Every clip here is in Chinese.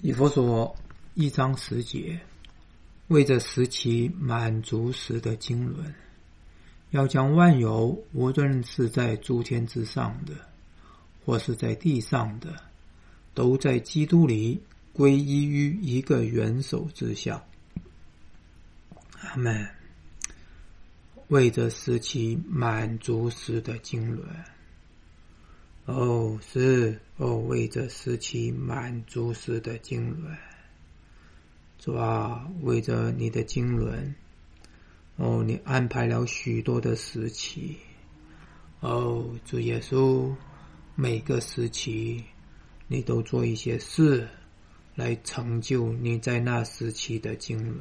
以弗所1章10节，为着使其满足时的经纶，要将万有，无论是在诸天之上的，或是在地上的，都在基督里归依于一个元首之下。阿们。为着使其满足时的经纶，为着使其满足时的经纶，主啊，为着你的经纶，你安排了许多的时期，主耶稣，每个时期你都做一些事来成就你在那时期的经纶。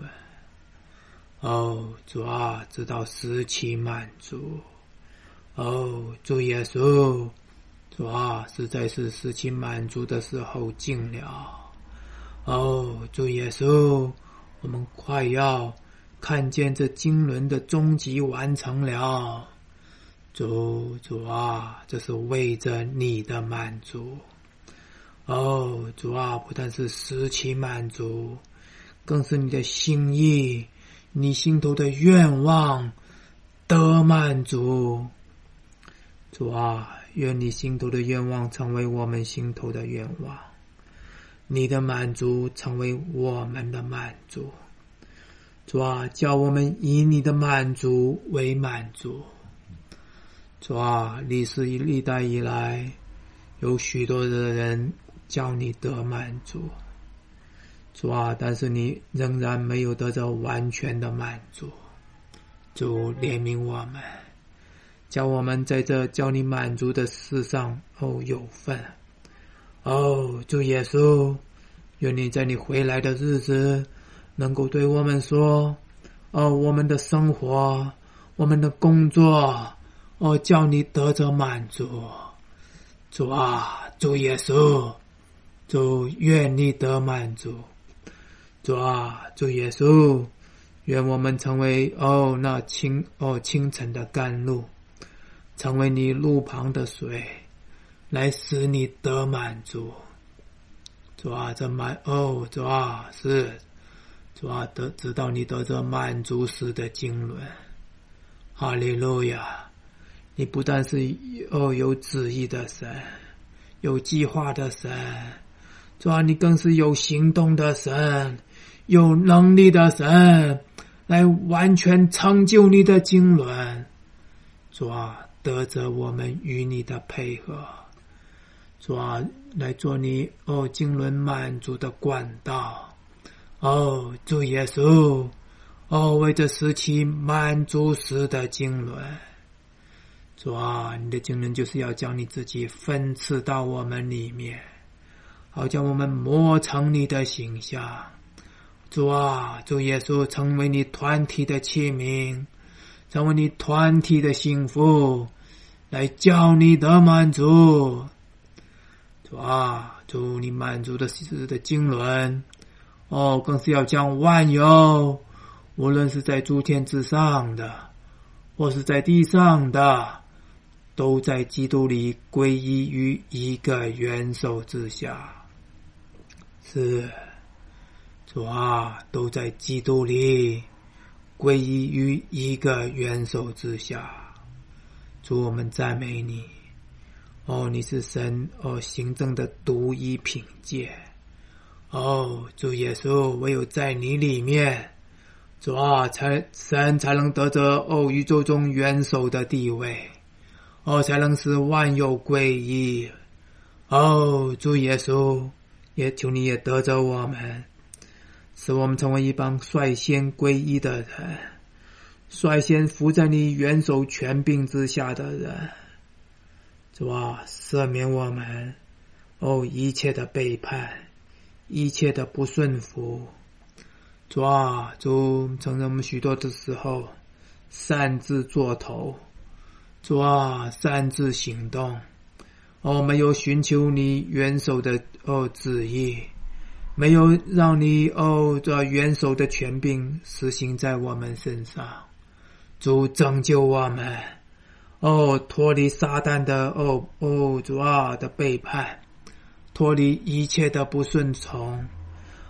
主啊，直到时期满足。主耶稣，主啊，实在是时期满足的时候近了。主耶稣，我们快要看见这经纶的终极完成了。主啊，这是为着你的满足。主啊，不但是时期满足，更是你的心意，你心头的愿望得满足。主啊，愿你心头的愿望成为我们心头的愿望，你的满足成为我们的满足。主啊，叫我们以你的满足为满足。主啊，历史历代以来，有许多的人叫你得满足。主啊，但是你仍然没有得到完全的满足。主怜悯我们，叫我们在这叫你满足的事上有份。主耶稣，愿你在你回来的日子能够对我们说，我们的生活，我们的工作，叫你得着满足。主啊，主耶稣，主愿你得满足。主啊，主耶稣，愿我们成为那清晨的甘露，成为你路旁的水，来使你得满足。主啊，主啊，主啊，直到你得着满足时的经纶。哈利路亚！你不但是有旨意的神，有计划的神，主啊，你更是有行动的神，有能力的神，来完全成就你的经纶。主啊，得着我们与你的配合。主啊，来做你经纶满足的管道。主耶稣，为着使其满足时的经纶。主啊，你的经纶就是要将你自己分赐到我们里面，好将我们磨成你的形象。主啊，主耶稣，成为你团体的器皿，成为你团体的幸福，来叫你的满足。主啊，主你满足的事的经纶，更是要将万有，无论是在诸天之上的，或是在地上的，都在基督里归依于一个元首之下。是，主啊，都在基督里归依于一个元首之下。主，我们赞美你。你是神行政的独一凭借。主耶稣，唯有在你里面，主啊，神才能得着宇宙中元首的地位，才能使万有归一。主耶稣，也求你也得着我们，使我们成为一帮率先归一的人，率先服在你元首权柄之下的人。主啊，赦免我们一切的背叛，一切的不顺服。主啊，主承认我们许多的时候擅自做头，主啊，擅自行动，没有寻求你元首的旨意，没有让你这元首的权柄实行在我们身上。主拯救我们，脱离撒旦的主啊的背叛，脱离一切的不顺从，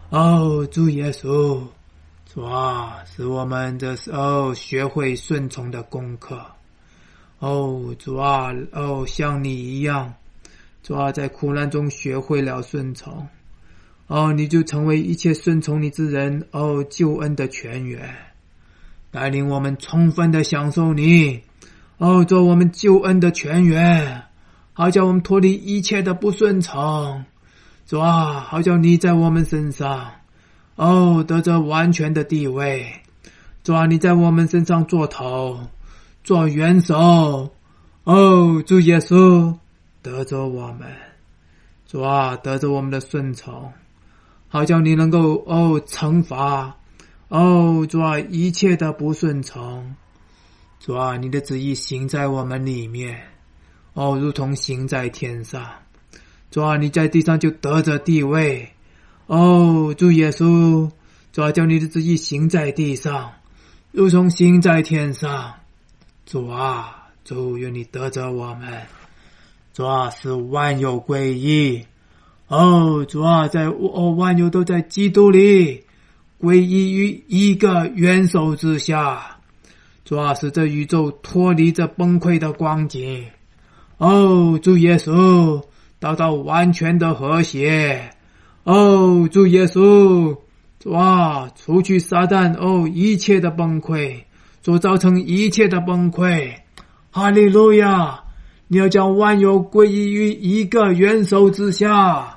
主耶稣，主啊，使我们的学会顺从的功课。主啊，像你一样，主啊，在苦难中学会了顺从。你就成为一切顺从你之人，救恩的泉源，带领我们充分的享受你，做我们救恩的泉源，好叫我们脱离一切的不顺从。主啊，好叫你在我们身上，得着完全的地位。主啊，你在我们身上做头，做元首。主耶稣，得着我们。主啊，得着我们的顺从，好叫你能够惩罚主啊一切的不顺从。主啊，你的旨意行在我们里面，如同行在天上。主啊，你在地上就得着地位。主耶稣，主啊，叫你的旨意行在地上，如同行在天上。主啊，主愿你得着我们。主啊，使万有归一。主啊，在万有都在基督里归一于一个元首之下。主啊，使这宇宙脱离这崩溃的光景。主耶稣，达到完全的和谐。主耶稣，主啊，除去撒旦一切的崩溃，所造成一切的崩溃。哈利路亚！你要将万有归一于一个元首之下。